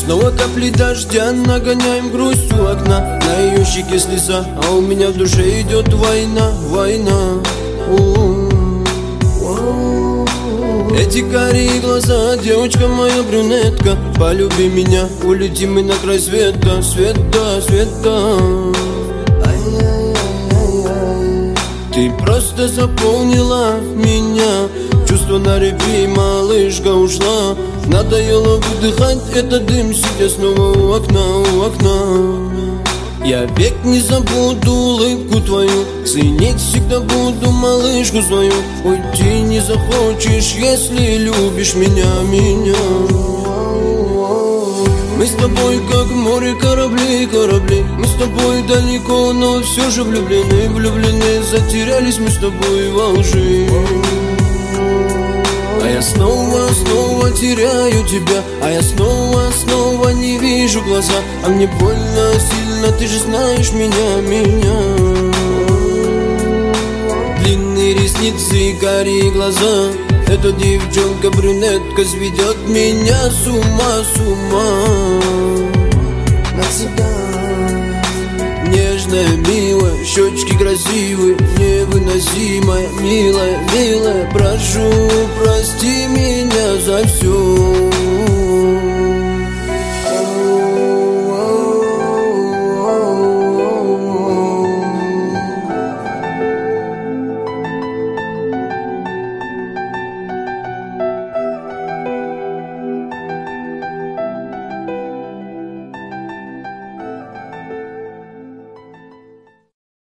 Снова капли дождя, нагоняем грусть у окна. На ее щеке слеза, а у меня в душе идет война, война. Эти карие глаза, девочка моя брюнетка, полюби меня, улетим мы на край света, света, света. Ты просто заполнила меня, чувство на репи, малышка ушла. Надоело выдыхать этот дым, сидя снова у окна, у окна. Я век не забуду улыбку твою, ценить всегда буду малышку свою. Уйти не захочешь, если любишь меня, меня. Мы с тобой как море, корабли, корабли. Мы с тобой далеко, но все же влюблены, влюблены. Затерялись мы с тобой во лжи. А я снова, снова теряю тебя, а я снова, снова не вижу глаза. А мне больно сильно, ты же знаешь меня, меня. Длинные ресницы и карие глаза, эта девчонка-брюнетка сведет меня с ума, с ума. На тебя. Нежная, милая, щечки красивые, невыносимая, милая, милая. Прошу, прости меня за все.